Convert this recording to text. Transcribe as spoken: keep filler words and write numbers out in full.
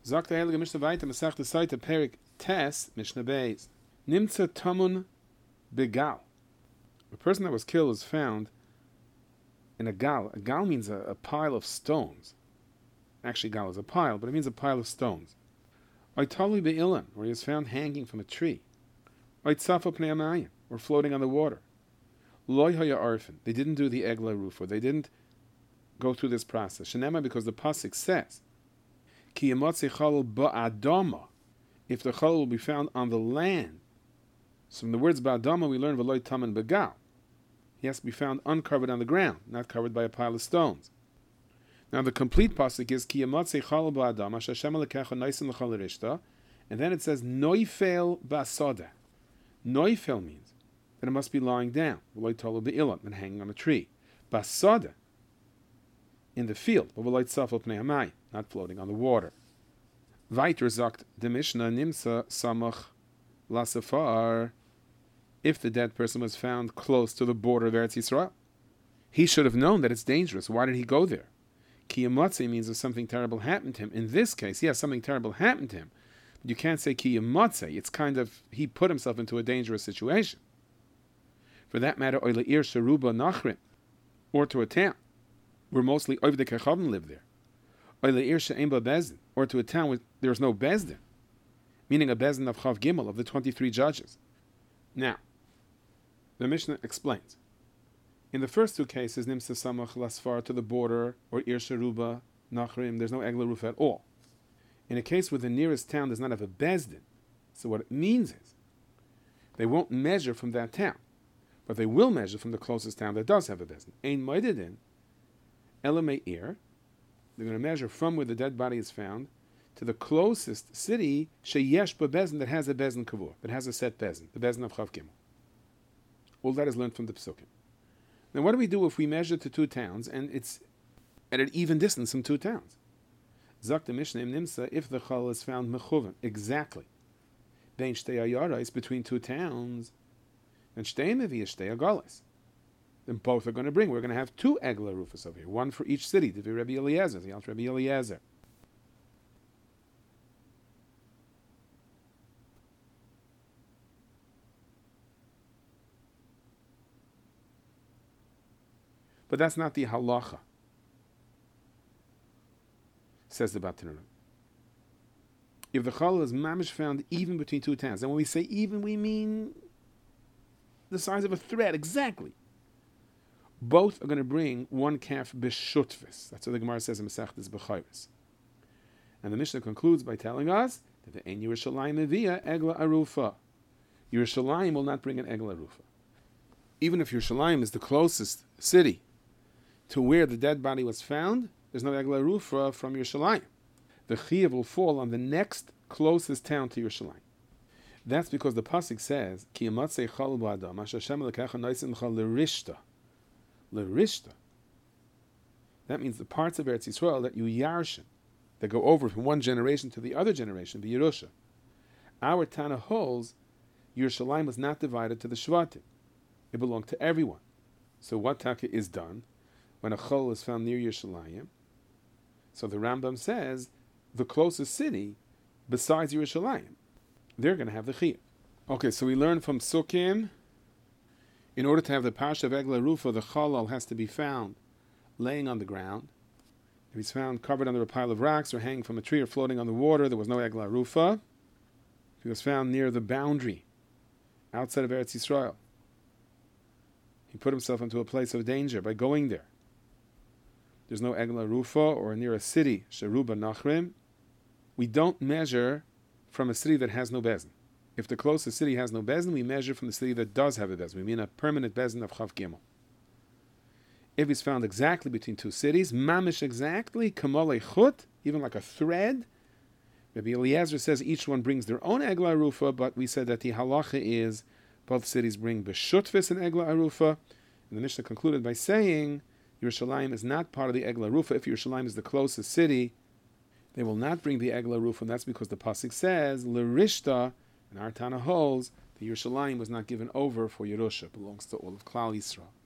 Sagt der Heilige Mishnah weiter, Masech the Seite, Perik Tes, Mishnah Beis. Nimtza Tamun Begal. A person that was killed is found in a gal. A gal means a, a pile of stones. Actually, gal is a pile, but it means a pile of stones. Oitali Be'ilan, where he is found hanging from a tree. Oitzafa Pnei Amayim, or floating on the water. Loi Haya Arfin, they didn't do the Egla Rufa, they didn't go through this process. Shenema, because the pasuk says, Ki yamotzi chalul ba'adama, if the chalul will be found on the land. So from the words ba'adama we learn v'loi taman begal. He has to be found uncovered on the ground, not covered by a pile of stones. Now the complete pasuk is Ki yamotzi chalul ba'adama shashem alekecha naisin l'chal rishta, and then it says noifel ba'soda. Noifel means that it must be lying down, v'loi talu be'ilat, and hanging on a tree. Ba'soda, in the field, not floating on the water. Weiter sagt the Mishnah Nimsa Samach Lasafar. If the dead person was found close to the border of Eretz Yisrael, he should have known that it's dangerous. Why did he go there? Ki yamotzi means if something terrible happened to him. In this case, yes, something terrible happened to him. But you can't say ki yamotzi. It's kind of, he put himself into a dangerous situation. For that matter, oile ir sheruba nachrim, or to a town where mostly Ovdei Kechavim live there. Or to a town where there is no Bezdin, meaning a Bezdin of Chav Gimel, of the twenty-three judges. Now, the Mishnah explains. In the first two cases, Nimsa Samach Lasfar, to the border, or Ir Sheruba, Nachrim, there's no Egla Roof at all. In a case where the nearest town does not have a Bezdin, so what it means is, they won't measure from that town, but they will measure from the closest town that does have a Bezdin. Ein Moededin, Elameir, they're going to measure from where the dead body is found to the closest city, Sheyesh Bezin, that has a Bezin Kavur, that has a set Bezin, the Bezin of Chav Gimel. All that is learned from the Psukim. Now, what do we do if we measure to two towns and it's at an even distance from two towns? Zak the Mishnah Nimsa, if the Chal is found Mechuven, exactly, Bein Shtei Ayarais, between two towns, then Shtei Mevi Shtei Agalis. Then both are going to bring. We're going to have two Egla Rufus over here, one for each city. The Rebbe Eliezer, the Alt Rebbe Eliezer. But that's not the halacha, says the Batanura. If the challah is mamish found even between two towns, and when we say even, we mean the size of a thread, exactly. Both are going to bring one calf b'shutvis. That's what the Gemara says in Masechtas B'chayres. And the Mishnah concludes by telling us that the Ein Yerushalayim Evia Egla Arufa. Yerushalayim will not bring an Egla Arufa. Even if Yerushalayim is the closest city to where the dead body was found, there's no Egla Arufa from Yerushalayim. The Chiyuv will fall on the next closest town to Yerushalayim. That's because the pasuk says, Ki yamatzei chal b'adam, asher Hashem elekecha noisin l'cha l'rishta. L'rishta. That means the parts of Eretz Yisrael that you yarshin, that go over from one generation to the other generation, the Yerusha. Our Tana holds, Yerushalayim was not divided to the Shvatim. It belonged to everyone. So what taka is done when a chol is found near Yerushalayim? So the Rambam says, the closest city, besides Yerushalayim, they're going to have the chiyuv. Okay, so we learn from Sukkim, in order to have the Pasha of Egla Rufa, the Chalal has to be found laying on the ground. If he's found covered under a pile of rocks or hanging from a tree or floating on the water, there was no Egla Rufa. If he was found near the boundary, outside of Eretz Yisrael, he put himself into a place of danger by going there. There's no Egla Rufa, or near a city, Sheruba Nachrim. We don't measure from a city that has no bezin. If the closest city has no bezin, we measure from the city that does have a bezin. We mean a permanent bezin of Chav Gimel. If it's found exactly between two cities, mamish exactly, kamalei chut, even like a thread, Rabbi Eliezer says each one brings their own Egla Arufa, but we said that the halacha is both cities bring b'shutfis and Egla Arufa. And the Mishnah concluded by saying Yerushalayim is not part of the Egla Arufa. If Yerushalayim is the closest city, they will not bring the Egla Arufa, and that's because the pasuk says l'rishta, and our Tana holds the Yerushalayim was not given over for Yerusha, belongs to all of Klal Yisrael.